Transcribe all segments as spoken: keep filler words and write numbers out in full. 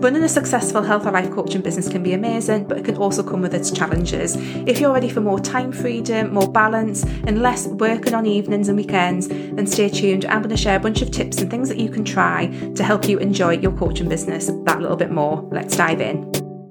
Running a successful health or life coaching business can be amazing, but it can also come with its challenges. If you're ready for more time freedom, more balance, and less working on evenings and weekends, then stay tuned. I'm going to share a bunch of tips and things that you can try to help you enjoy your coaching business that little bit more. Let's dive in.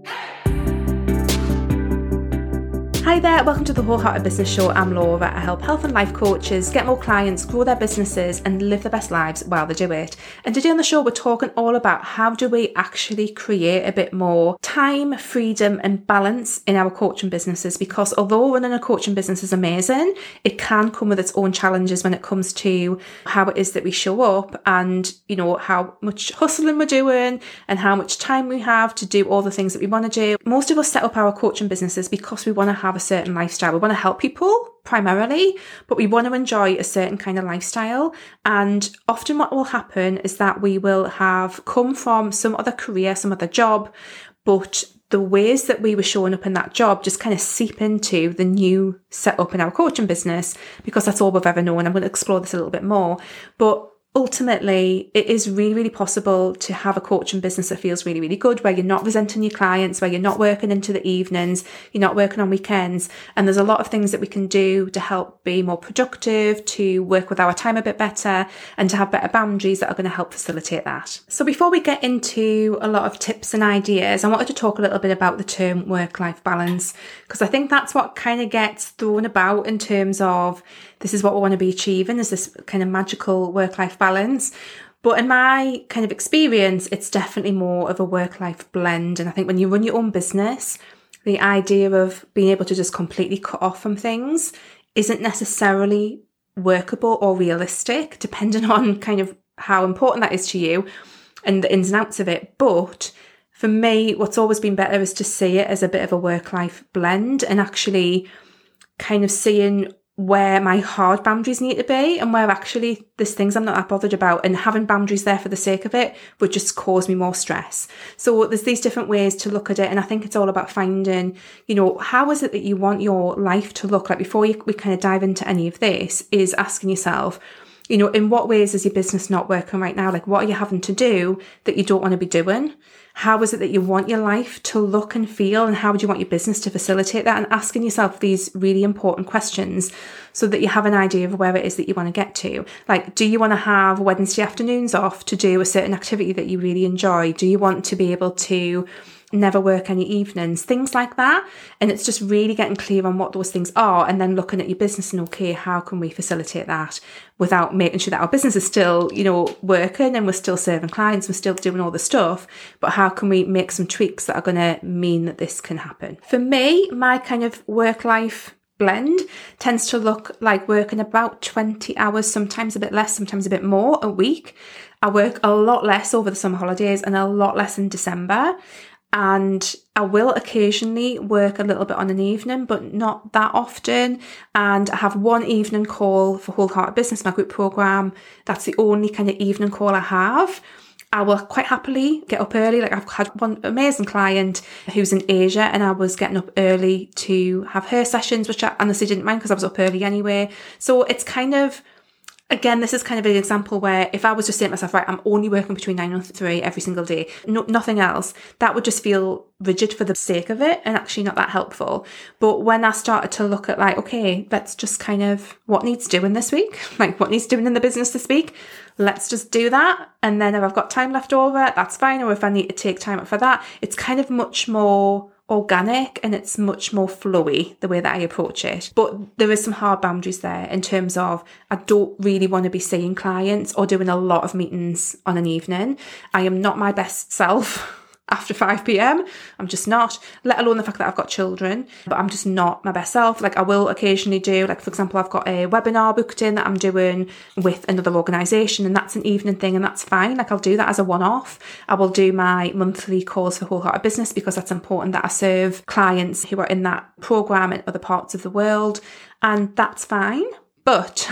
Hi there, welcome to the Wholehearted Business Show. I'm Laura. I help health and life coaches get more clients, grow their businesses and live their best lives while they do it. And today on the show, we're talking all about how do we actually create a bit more time, freedom and balance in our coaching businesses, because although running a coaching business is amazing, it can come with its own challenges when it comes to how it is that we show up and, you know, how much hustling we're doing and how much time we have to do all the things that we want to do. Most of us set up our coaching businesses because we want to have a certain lifestyle. We want to help people primarily, but we want to enjoy a certain kind of lifestyle. And often what will happen is that we will have come from some other career, some other job, but the ways that we were showing up in that job just kind of seep into the new setup in our coaching business, because that's all we've ever known. I'm going to explore this a little bit more. But ultimately, it is really, really possible to have a coaching business that feels really, really good, where you're not resenting your clients, where you're not working into the evenings, you're not working on weekends. And there's a lot of things that we can do to help be more productive, to work with our time a bit better, and to have better boundaries that are going to help facilitate that. So before we get into a lot of tips and ideas, I wanted to talk a little bit about the term work-life balance, because I think that's what kind of gets thrown about in terms of this is what we want to be achieving, is this kind of magical work-life balance. But in my kind of experience, it's definitely more of a work-life blend. And I think when you run your own business, the idea of being able to just completely cut off from things isn't necessarily workable or realistic, depending on kind of how important that is to you and the ins and outs of it. But for me, what's always been better is to see it as a bit of a work-life blend and actually kind of seeing where my hard boundaries need to be and where actually there's things I'm not that bothered about, and having boundaries there for the sake of it would just cause me more stress. So there's these different ways to look at it, and I think it's all about finding, you know, how is it that you want your life to look like. Before you, we kind of dive into any of this, is asking yourself, you know, in what ways is your business not working right now? Like, what are you having to do that you don't want to be doing? How is it that you want your life to look and feel? And how would you want your business to facilitate that? And asking yourself these really important questions so that you have an idea of where it is that you want to get to. Like, do you want to have Wednesday afternoons off to do a certain activity that you really enjoy? Do you want to be able to never work any evenings, things like that? And it's just really getting clear on what those things are, and then looking at your business and, okay, how can we facilitate that without making sure that our business is still, you know, working and we're still serving clients, we're still doing all the stuff, but how can we make some tweaks that are going to mean that this can happen? For me, my kind of work-life blend tends to look like working about twenty hours, sometimes a bit less, sometimes a bit more a week. I work a lot less over the summer holidays and a lot less in December. And I will occasionally work a little bit on an evening, but not that often. And I have one evening call for Wholehearted Business, my group program. That's the only kind of evening call I have. I will quite happily get up early. Like, I've had one amazing client who's in Asia, and I was getting up early to have her sessions, which I honestly didn't mind because I was up early anyway. So it's kind of, again, this is kind of an example where if I was just saying to myself, right, I'm only working between nine and three every single day, no, nothing else, that would just feel rigid for the sake of it and actually not that helpful. But when I started to look at, like, okay, let's just kind of, what needs doing this week? Like, what needs doing in the business this week? Let's just do that. And then if I've got time left over, that's fine. Or if I need to take time up for that, it's kind of much more organic and it's much more flowy the way that I approach it. But there is some hard boundaries there in terms of I don't really want to be seeing clients or doing a lot of meetings on an evening. I am not my best self after five p.m. I'm just not, let alone the fact that I've got children, but I'm just not my best self. Like, I will occasionally do, like, for example, I've got a webinar booked in that I'm doing with another organisation, and that's an evening thing, and that's fine. Like, I'll do that as a one-off. I will do my monthly calls for Wholehearted Business because that's important that I serve clients who are in that programme in other parts of the world, and that's fine. But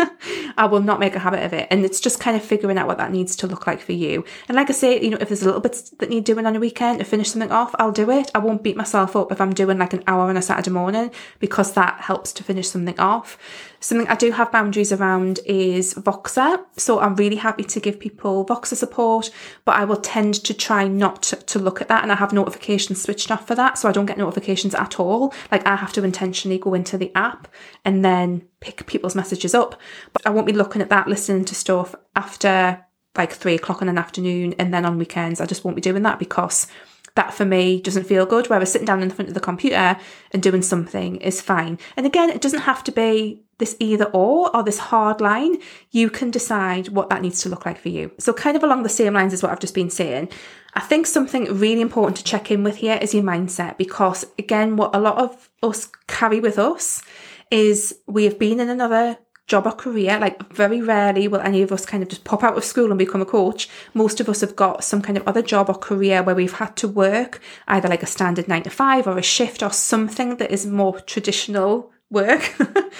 I will not make a habit of it. And it's just kind of figuring out what that needs to look like for you. And like I say, you know, if there's a little bit that need doing on a weekend to finish something off, I'll do it. I won't beat myself up if I'm doing like an hour on a Saturday morning, because that helps to finish something off. Something I do have boundaries around is Voxer. So I'm really happy to give people Voxer support, but I will tend to try not to, to look at that, and I have notifications switched off for that. So I don't get notifications at all. Like I have to intentionally go into the app and then pick people's messages up. But I won't be looking at that, listening to stuff after like three o'clock in an afternoon, and then on weekends I just won't be doing that, because that for me doesn't feel good. Whereas sitting down in front of the computer and doing something is fine. And again, it doesn't have to be this either or or this hard line. You can decide what that needs to look like for you. So kind of along the same lines as what I've just been saying, I think something really important to check in with here is your mindset, because again, what a lot of us carry with us is we have been in another job or career. Like very rarely will any of us kind of just pop out of school and become a coach. Most of us have got some kind of other job or career where we've had to work either like a standard nine to five or a shift or something that is more traditional work.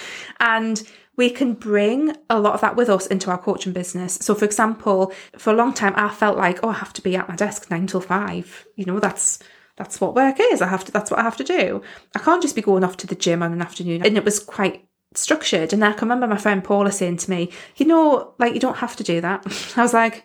And we can bring a lot of that with us into our coaching business. So for example, for a long time, I felt like, oh, I have to be at my desk nine till five. You know, that's that's what work is. I have to, that's what I have to do. I can't just be going off to the gym on an afternoon. And it was quite structured. And I can remember my friend Paula saying to me, you know, like you don't have to do that. I was like,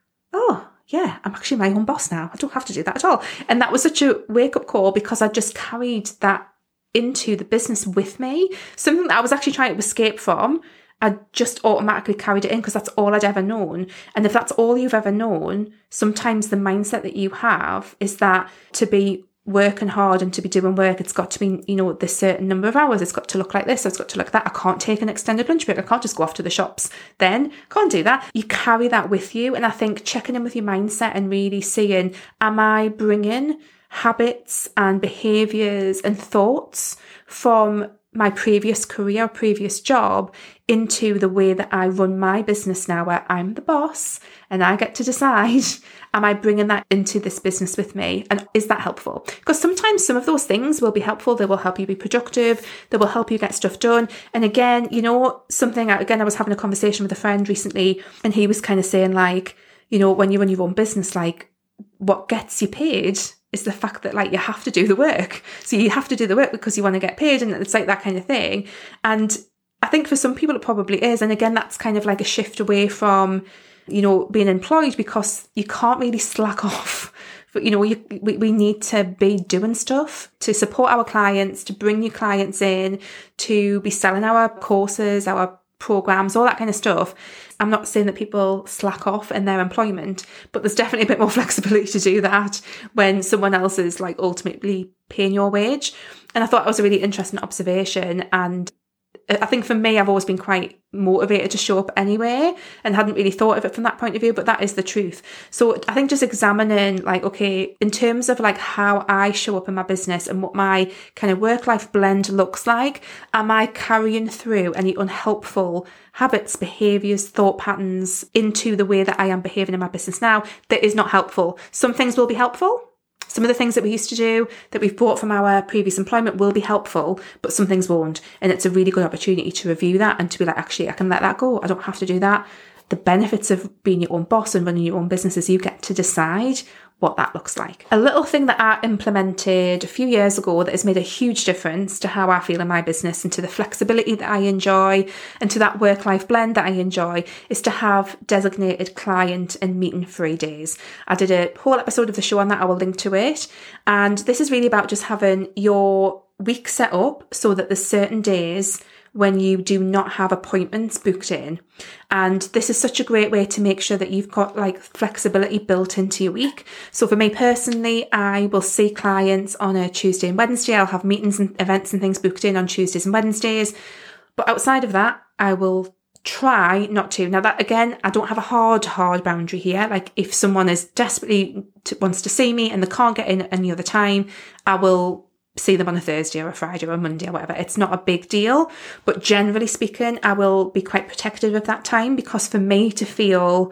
oh yeah, I'm actually my own boss now. I don't have to do that at all. And that was such a wake up call, because I just carried that into the business with me. Something that I was actually trying to escape from, I just automatically carried it in because that's all I'd ever known. And if that's all you've ever known, sometimes the mindset that you have is that to be working hard and to be doing work, it's got to be, you know, this certain number of hours. It's got to look like this. It's got to look like that. I can't take an extended lunch break. I can't just go off to the shops then. Can't do that. You carry that with you. And I think checking in with your mindset and really seeing, am I bringing habits and behaviours and thoughts from my previous career, previous job into the way that I run my business now, where I'm the boss and I get to decide, am I bringing that into this business with me? And is that helpful? Because sometimes some of those things will be helpful. They will help you be productive. They will help you get stuff done. And again, you know, something, again, I was having a conversation with a friend recently, and he was kind of saying like, you know, when you run your own business, like what gets you paid is the fact that like you have to do the work. So you have to do the work because you want to get paid, and it's like that kind of thing. And I think for some people it probably is. And again, that's kind of like a shift away from, you know, being employed, because you can't really slack off. But, you know, you, we, we need to be doing stuff to support our clients, to bring new clients in, to be selling our courses, our programs, all that kind of stuff. I'm not saying that people slack off in their employment, but there's definitely a bit more flexibility to do that when someone else is like ultimately paying your wage. And I thought that was a really interesting observation. And I think for me, I've always been quite motivated to show up anyway, and hadn't really thought of it from that point of view, but that is the truth. So I think just examining like, okay, in terms of like how I show up in my business and what my kind of work-life blend looks like, am I carrying through any unhelpful habits, behaviours, thought patterns into the way that I am behaving in my business now that is not helpful? Some things will be helpful. Some of the things that we used to do that we've brought from our previous employment will be helpful, but some things won't. And it's a really good opportunity to review that and to be like, actually, I can let that go. I don't have to do that. The benefits of being your own boss and running your own business is you get to decide what that looks like. A little thing that I implemented a few years ago that has made a huge difference to how I feel in my business and to the flexibility that I enjoy and to that work-life blend that I enjoy is to have designated client and meeting free days. I did a whole episode of the show on that. I will link to it. And this is really about just having your week set up so that there's certain days when you do not have appointments booked in. And this is such a great way to make sure that you've got like flexibility built into your week. So for me personally, I will see clients on a Tuesday and Wednesday. I'll have meetings and events and things booked in on Tuesdays and Wednesdays. But outside of that, I will try not to. Now that again, I don't have a hard, hard boundary here. Like if someone is desperately to, wants to see me and they can't get in at any other time, I will see them on a Thursday or a Friday or a Monday or whatever. It's not a big deal, but generally speaking, I will be quite protective of that time, because for me to feel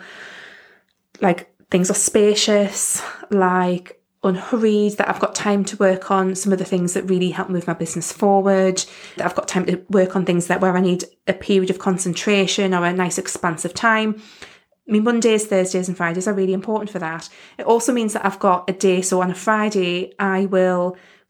like things are spacious, like unhurried, that I've got time to work on some of the things that really help move my business forward, that I've got time to work on things that where I need a period of concentration or a nice expansive time. I mean, Mondays, Thursdays and Fridays are really important for that. It also means that I've got a day. So on a Friday, I will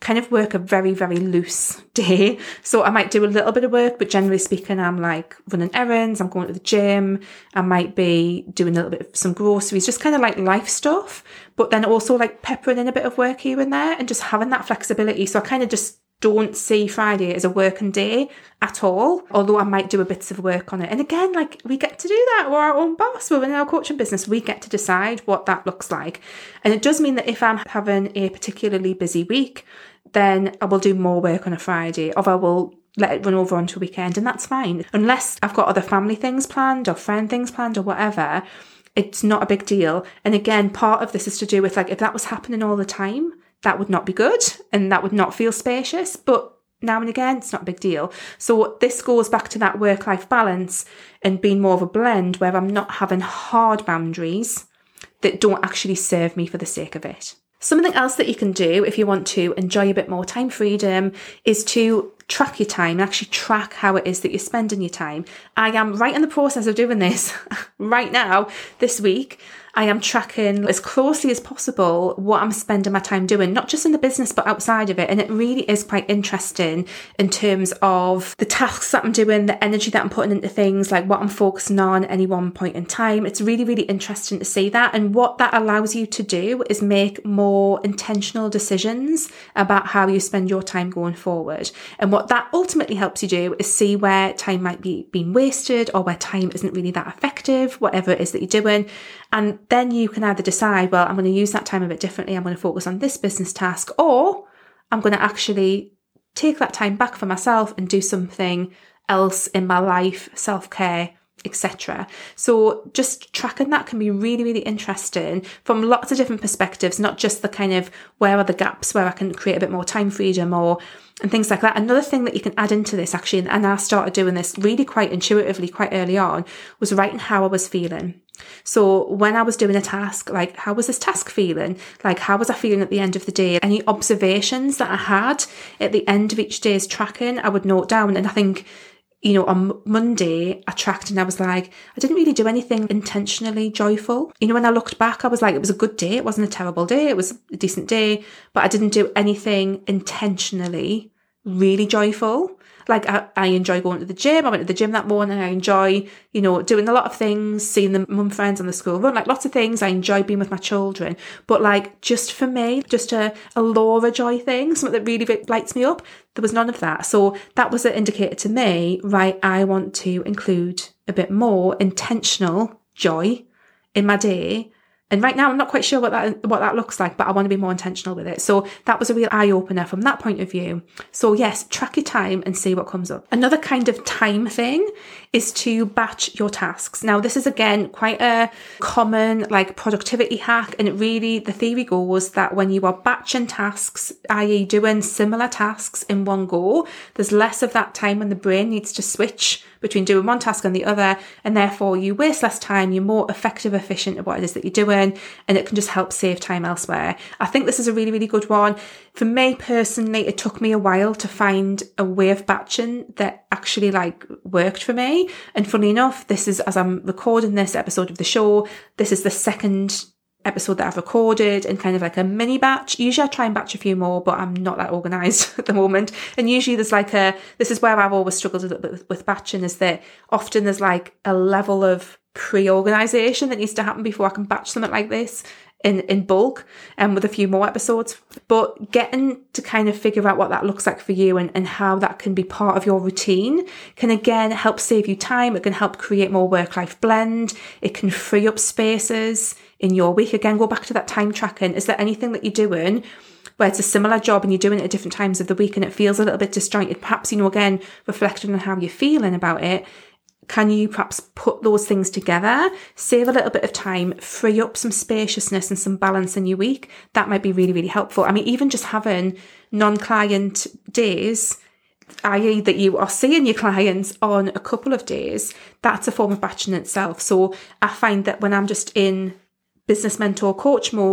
kind of work a very, very loose day. So I might do a little bit of work, but generally speaking, I'm like running errands, I'm going to the gym, I might be doing a little bit of some groceries, just kind of like life stuff, but then also like peppering in a bit of work here and there and just having that flexibility. So I kind of just don't see Friday as a working day at all, although I might do a bits of work on it. And again, like, we get to do that. We're our own boss. We're in our coaching business. We get to decide what that looks like. And it does mean that if I'm having a particularly busy week, then I will do more work on a Friday, or I will let it run over onto a weekend, and that's fine. Unless I've got other family things planned or friend things planned or whatever, it's not a big deal. And again, part of this is to do with, like, if that was happening all the time, that would not be good and that would not feel spacious. But now and again, it's not a big deal. So this goes back to that work-life balance and being more of a blend where I'm not having hard boundaries that don't actually serve me for the sake of it. Something else that you can do if you want to enjoy a bit more time freedom is to track your time and actually track how it is that you're spending your time. I am right in the process of doing this right now, this week. I am tracking as closely as possible what I'm spending my time doing, not just in the business, but outside of it. And it really is quite interesting in terms of the tasks that I'm doing, the energy that I'm putting into things, like what I'm focusing on at any one point in time. It's really, really interesting to see that. And what that allows you to do is make more intentional decisions about how you spend your time going forward. And what that ultimately helps you do is see where time might be being wasted or where time isn't really that effective, whatever it is that you're doing. And then you can either decide, well, I'm going to use that time a bit differently. I'm going to focus on this business task, or I'm going to actually take that time back for myself and do something else in my life, self-care, et cetera. So just tracking that can be really, really interesting from lots of different perspectives, not just the kind of where are the gaps where I can create a bit more time freedom or and things like that. Another thing that you can add into this actually, and I started doing this really quite intuitively quite early on, was writing how I was feeling. So when I was doing a task, like, how was this task feeling? Like, how was I feeling at the end of the day? Any observations that I had at the end of each day's tracking, I would note down. And I think, you know, on Monday, I tracked and I was like, I didn't really do anything intentionally joyful. You know, when I looked back, I was like, it was a good day. It wasn't a terrible day. It was a decent day, but I didn't do anything intentionally really joyful. Like, I, I enjoy going to the gym. I went to the gym that morning. I enjoy, you know, doing a lot of things, seeing the mum friends on the school run, like lots of things. I enjoy being with my children. But like, just for me, just a, a Laura joy thing, something that really lights me up, there was none of that. So that was an indicator to me, right, I want to include a bit more intentional joy in my day. And right now, I'm not quite sure what that what that looks like, but I want to be more intentional with it. So that was a real eye-opener from that point of view. So yes, track your time and see what comes up. Another kind of time thing is to batch your tasks. Now, this is, again, quite a common like productivity hack. And it really, the theory goes that when you are batching tasks, that is doing similar tasks in one go, there's less of that time when the brain needs to switch between doing one task and the other, and therefore you waste less time, you're more effective, efficient at what it is that you're doing, and it can just help save time elsewhere. I think this is a really, really good one. For me personally, it took me a while to find a way of batching that actually like worked for me. And funny enough, this is, as I'm recording this episode of the show, this is the second episode that I've recorded in kind of like a mini batch. Usually I try and batch a few more, but I'm not that organised at the moment. And usually there's like a, this is where I've always struggled a little bit with, with batching, is that often there's like a level of pre-organisation that needs to happen before I can batch something like this in, in bulk and with a few more episodes. But getting to kind of figure out what that looks like for you and, and how that can be part of your routine can again help save you time. It can help create more work-life blend. It can free up spaces in your week. Again, go back to that time tracking. Is there anything that you're doing where it's a similar job and you're doing it at different times of the week and it feels a little bit disjointed? Perhaps, you know, again, reflecting on how you're feeling about it. Can you perhaps put those things together, save a little bit of time, free up some spaciousness and some balance in your week? That might be really, really helpful. I mean, even just having non-client days, that is that you are seeing your clients on a couple of days, that's a form of batching in itself. So I find that when I'm just in business mentor coach mode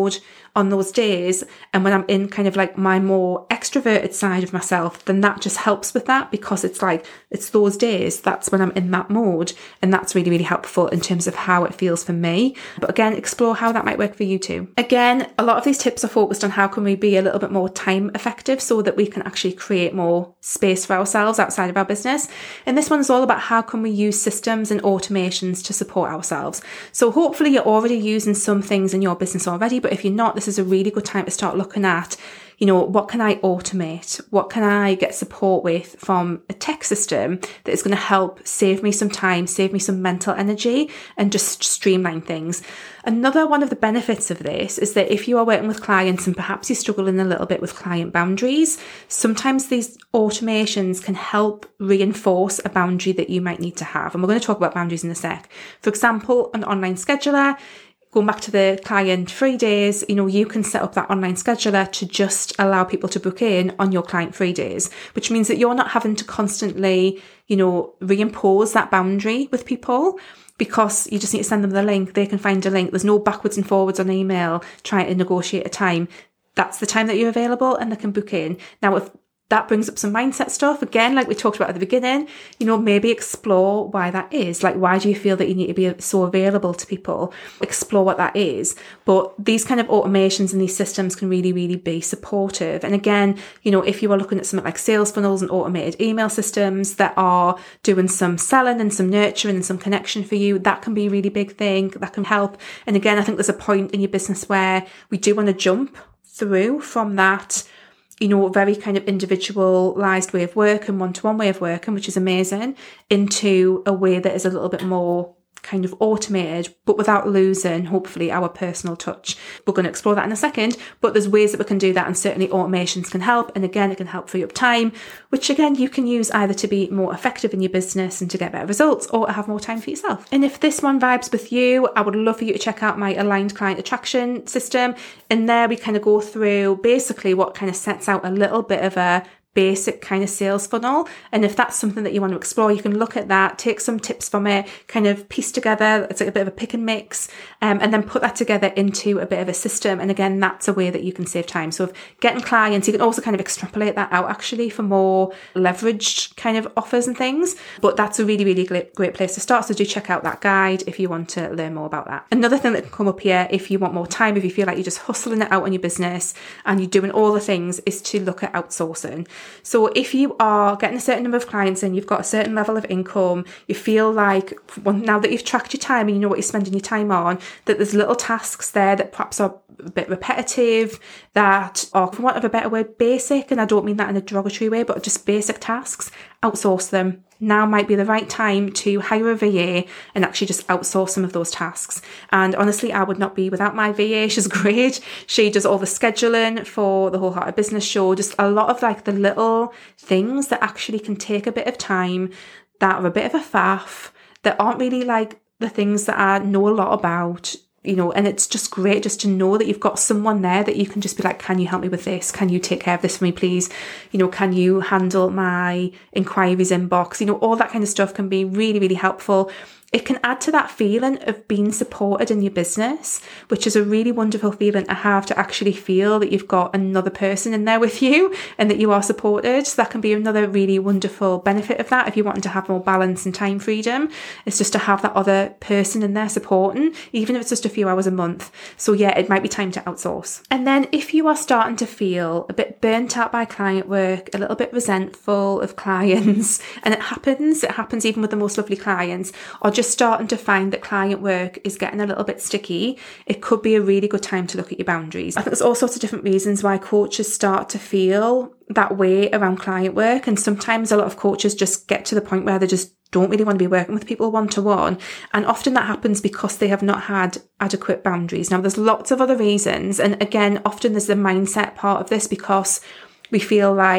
on those days, and when I'm in kind of like my more extroverted side of myself, then that just helps with that, because it's like, it's those days, that's when I'm in that mode, and that's really, really helpful in terms of how it feels for me. But again, explore how that might work for you too. Again, a lot of these tips are focused on how can we be a little bit more time effective so that we can actually create more space for ourselves outside of our business. And this one is all about how can we use systems and automations to support ourselves. So hopefully you're already using some things in your business already, but if you're not, this is a really good time to start looking at, you know, what can I automate? What can I get support with from a tech system that is going to help save me some time, save me some mental energy, and just streamline things. Another one of the benefits of this is that if you are working with clients and perhaps you're struggling a little bit with client boundaries, sometimes these automations can help reinforce a boundary that you might need to have. And we're going to talk about boundaries in a sec. For example, an online scheduler, going back to the client free days, you know, you can set up that online scheduler to just allow people to book in on your client free days, which means that you're not having to constantly, you know, reimpose that boundary with people, because you just need to send them the link. They can find a link. There's no backwards and forwards on email trying to negotiate a time. That's the time that you're available, and they can book in. Now, if that brings up some mindset stuff. Again, like we talked about at the beginning, you know, maybe explore why that is. Like, why do you feel that you need to be so available to people? Explore what that is. But these kind of automations and these systems can really, really be supportive. And again, you know, if you are looking at something like sales funnels and automated email systems that are doing some selling and some nurturing and some connection for you, that can be a really big thing. That can help. And again, I think there's a point in your business where we do want to jump through from that, you know, very kind of individualized way of work and one-to-one way of working, which is amazing, into a way that is a little bit more kind of automated, but without losing, hopefully, our personal touch. We're going to explore that in a second, but there's ways that we can do that, and certainly automations can help. And again, it can help free up time, which again, you can use either to be more effective in your business and to get better results, or to have more time for yourself. And if this one vibes with you, I would love for you to check out my aligned client attraction system. In there, we kind of go through basically what kind of sets out a little bit of a basic kind of sales funnel. And if that's something that you want to explore, you can look at that, take some tips from it, kind of piece together, it's like a bit of a pick and mix, um, and then put that together into a bit of a system. And again, that's a way that you can save time. So if getting clients, you can also kind of extrapolate that out actually for more leveraged kind of offers and things. But that's a really, really great, great place to start. So do check out that guide if you want to learn more about that. Another thing that can come up here, if you want more time, if you feel like you're just hustling it out on your business and you're doing all the things, is to look at outsourcing. So if you are getting a certain number of clients in, you've got a certain level of income, you feel like, well, now that you've tracked your time and you know what you're spending your time on, that there's little tasks there that perhaps are a bit repetitive, that are, for want of a better word, basic, and I don't mean that in a derogatory way, but just basic tasks, outsource them. Now might be the right time to hire a V A and actually just outsource some of those tasks. And honestly, I would not be without my V A. She's great. She does all the scheduling for the Wholehearted Business Show. Just a lot of like the little things that actually can take a bit of time, that are a bit of a faff, that aren't really like the things that I know a lot about. You know, and it's just great just to know that you've got someone there that you can just be like, can you help me with this? Can you take care of this for me, please? You know, can you handle my inquiries inbox? You know, all that kind of stuff can be really, really helpful. It can add to that feeling of being supported in your business, which is a really wonderful feeling to have, to actually feel that you've got another person in there with you and that you are supported. So that can be another really wonderful benefit of that. If you're wanting to have more balance and time freedom, it's just to have that other person in there supporting, even if it's just a few hours a month. So yeah, it might be time to outsource. And then if you are starting to feel a bit burnt out by client work, a little bit resentful of clients, and it happens, it happens even with the most lovely clients, or just just starting to find that client work is getting a little bit sticky, it could be a really good time to look at your boundaries. I think there's all sorts of different reasons why coaches start to feel that way around client work. And sometimes a lot of coaches just get to the point where they just don't really want to be working with people one-to-one. And often that happens because they have not had adequate boundaries. Now, there's lots of other reasons. And again, often there's the mindset part of this, because we feel like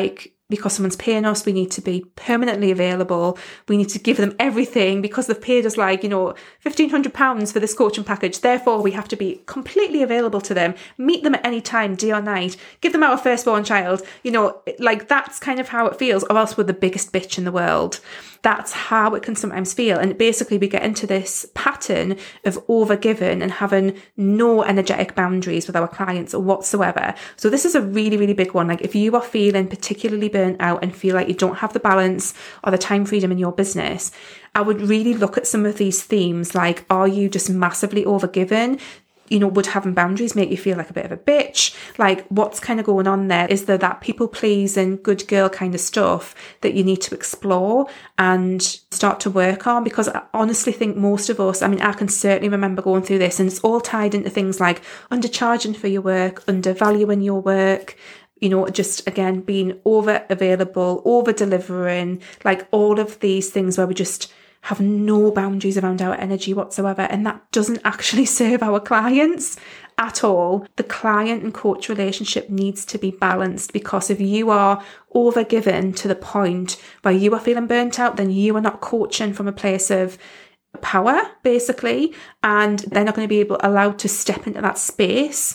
because someone's paying us, we need to be permanently available. We need to give them everything because they've paid us like, you know, fifteen hundred pounds for this coaching package. Therefore, we have to be completely available to them, meet them at any time, day or night, give them our firstborn child. You know, like that's kind of how it feels, or else we're the biggest bitch in the world. That's how it can sometimes feel. And basically we get into this pattern of overgiving and having no energetic boundaries with our clients whatsoever. So this is a really, really big one. Like if you are feeling particularly burnt out and feel like you don't have the balance or the time freedom in your business, I would really look at some of these themes. Like, are you just massively overgiving? You know, would having boundaries make you feel like a bit of a bitch? Like, what's kind of going on there? Is there that people pleasing, good girl kind of stuff that you need to explore and start to work on? Because I honestly think most of us, I mean, I can certainly remember going through this, and it's all tied into things like undercharging for your work, undervaluing your work, you know, just again, being over available, over delivering, like all of these things where we just have no boundaries around our energy whatsoever. And that doesn't actually serve our clients at all. The client and coach relationship needs to be balanced, because if you are overgiven to the point where you are feeling burnt out, then you are not coaching from a place of power, basically. And they're not going to be able allowed to step into that space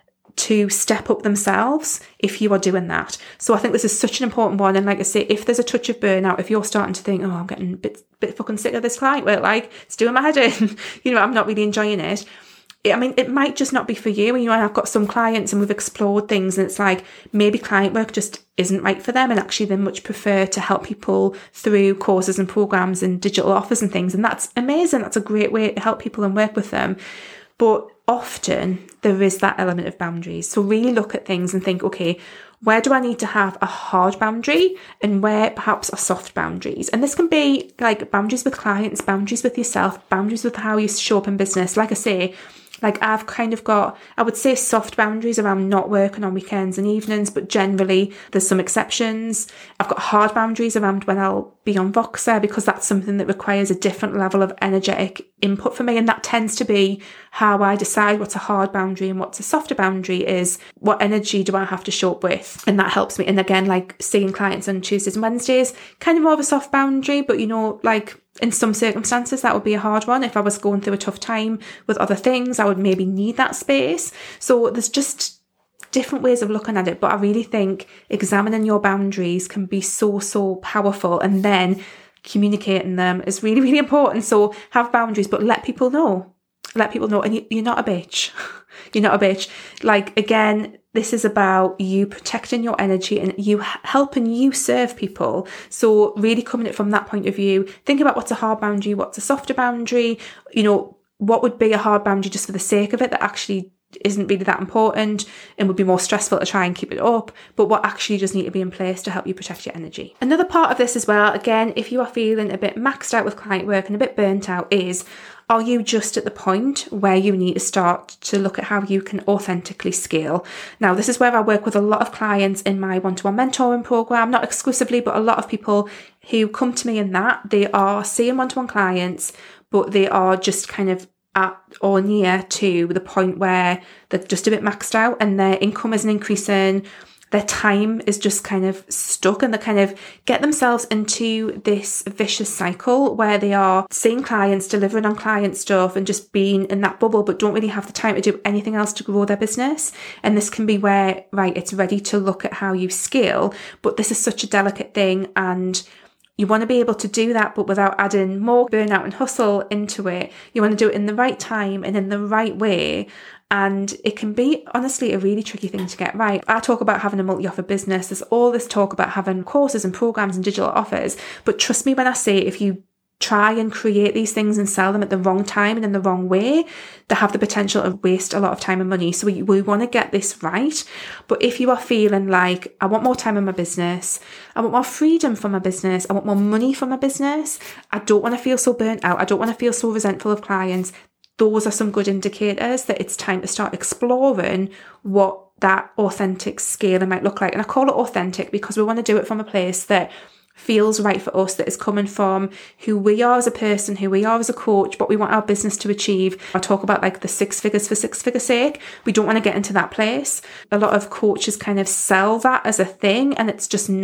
to step up themselves if you are doing that. So I think this is such an important one. And like I say, if there's a touch of burnout, if you're starting to think, oh, I'm getting a bit, bit fucking sick of this client work, like it's doing my head in, you know, I'm not really enjoying it. I mean, it might just not be for you. And, you know, I've got some clients and we've explored things and it's like maybe client work just isn't right for them. And actually they much prefer to help people through courses and programs and digital offers and things. And that's amazing. That's a great way to help people and work with them. But often there is that element of boundaries. So really look at things and think, okay, where do I need to have a hard boundary and where perhaps are soft boundaries? And this can be like boundaries with clients, boundaries with yourself, boundaries with how you show up in business. Like I say, like I've kind of got, I would say soft boundaries around not working on weekends and evenings, but generally there's some exceptions. I've got hard boundaries around when I'll be on Voxer, because that's something that requires a different level of energetic input for me. And that tends to be how I decide what's a hard boundary and what's a softer boundary, is what energy do I have to show up with? And that helps me. And again, like seeing clients on Tuesdays and Wednesdays, kind of more of a soft boundary, but you know, like in some circumstances that would be a hard one. If I was going through a tough time with other things, I would maybe need that space. So there's just different ways of looking at it. But I really think examining your boundaries can be so, so powerful. And then communicating them is really, really important. So have boundaries, but let people know. Let people know. And you, you're not a bitch. You're not a bitch. Like, again, this is about you protecting your energy and you helping you serve people. So really coming at it from that point of view, think about what's a hard boundary, what's a softer boundary, you know, what would be a hard boundary just for the sake of it that actually isn't really that important and would be more stressful to try and keep it up, but what actually does need to be in place to help you protect your energy. Another part of this as well, again, if you are feeling a bit maxed out with client work and a bit burnt out, is are you just at the point where you need to start to look at how you can authentically scale? Now, this is where I work with a lot of clients in my one-to-one mentoring program, not exclusively, but a lot of people who come to me in that, they are seeing one-to-one clients, but they are just kind of at or near to the point where they're just a bit maxed out and their income isn't increasing. Their time is just kind of stuck, and they kind of get themselves into this vicious cycle where they are seeing clients, delivering on client stuff and just being in that bubble, but don't really have the time to do anything else to grow their business. And this can be where, right, it's ready to look at how you scale, but this is such a delicate thing, and you want to be able to do that, but without adding more burnout and hustle into it. You want to do it in the right time and in the right way. And it can be, honestly, a really tricky thing to get right. I talk about having a multi-offer business. There's all this talk about having courses and programs and digital offers. But trust me when I say, if you try and create these things and sell them at the wrong time and in the wrong way, they have the potential to waste a lot of time and money. So we, we want to get this right. But if you are feeling like, I want more time in my business, I want more freedom from my business, I want more money from my business, I don't want to feel so burnt out, I don't want to feel so resentful of clients, those are some good indicators that it's time to start exploring what that authentic scaling might look like. And I call it authentic because we want to do it from a place that feels right for us, that is coming from who we are as a person, who we are as a coach, what we want our business to achieve. I talk about like the six figures for six figure sake. We don't want to get into that place. A lot of coaches kind of sell that as a thing, and it's just not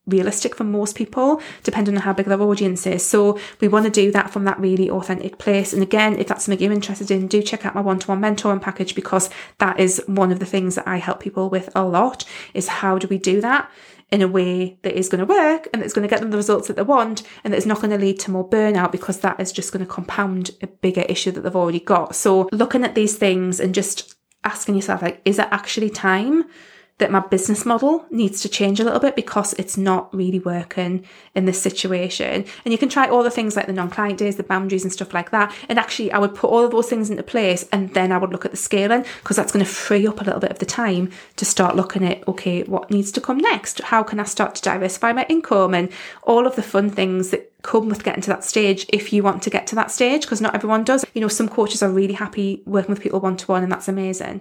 realistic for most people, depending on how big their audience is. So we want to do that from that really authentic place. And again, if that's something you're interested in, do check out my one-to-one mentoring package, because that is one of the things that I help people with a lot, is how do we do that in a way that is going to work and that's going to get them the results that they want, and that's not going to lead to more burnout, because that is just going to compound a bigger issue that they've already got. So looking at these things and just asking yourself, like, is it actually time that my business model needs to change a little bit because it's not really working in this situation? And you can try all the things like the non-client days, the boundaries and stuff like that. And actually I would put all of those things into place, and then I would look at the scaling, because that's going to free up a little bit of the time to start looking at, okay, what needs to come next? How can I start to diversify my income? And all of the fun things that come with getting to that stage, if you want to get to that stage, because not everyone does. You know, some coaches are really happy working with people one-to-one, and that's amazing.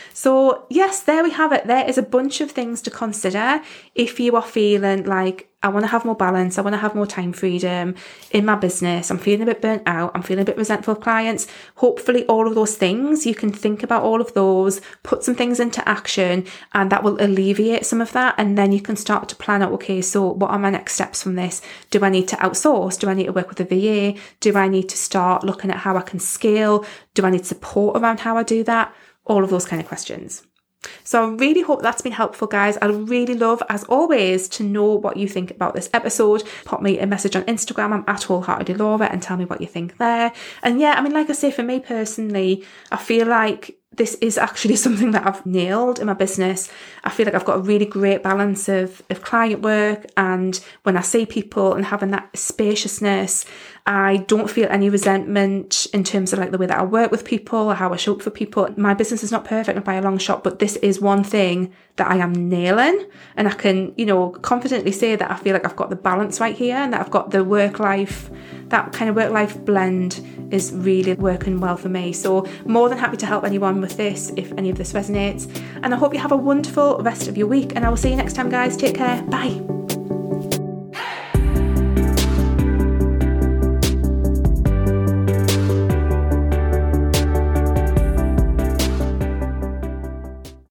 So yes, there we have it. There is a bunch of things to consider if you are feeling like, I want to have more balance, I want to have more time freedom in my business, I'm feeling a bit burnt out, I'm feeling a bit resentful of clients. Hopefully all of those things, you can think about all of those, put some things into action, and that will alleviate some of that. And then you can start to plan out, okay, so what are my next steps from this? Do I need to outsource? Do I need to work with a V A? Do I need to start looking at how I can scale? Do I need support around how I do that? All of those kind of questions. So I really hope that's been helpful, guys. I'd really love, as always, to know what you think about this episode. Pop me a message on Instagram. I'm at Wholeheartedly Laura, and tell me what you think there. And yeah, I mean, like I say, for me personally, I feel like this is actually something that I've nailed in my business. I feel like I've got a really great balance of, of client work, and when I see people and having that spaciousness, I don't feel any resentment in terms of like the way that I work with people or how I show up for people. My business is not perfect by a long shot, but this is one thing that I am nailing, and I can, you know, confidently say that I feel like I've got the balance right here, and that I've got the work-life, that kind of work-life blend is really working well for me. So more than happy to help anyone with this if any of this resonates. And I hope you have a wonderful rest of your week, and I will see you next time, guys. Take care. Bye.